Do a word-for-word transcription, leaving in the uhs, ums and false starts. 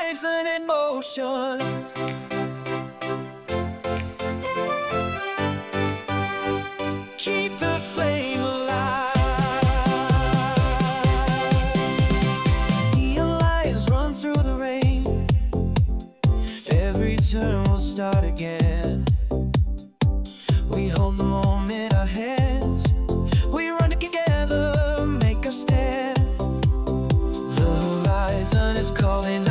horizon in motion. Keep the flame alive. Neon lights run through the rain. Every turn will start again. We hold the moment in our hands. We run together, make a stand. The horizon is calling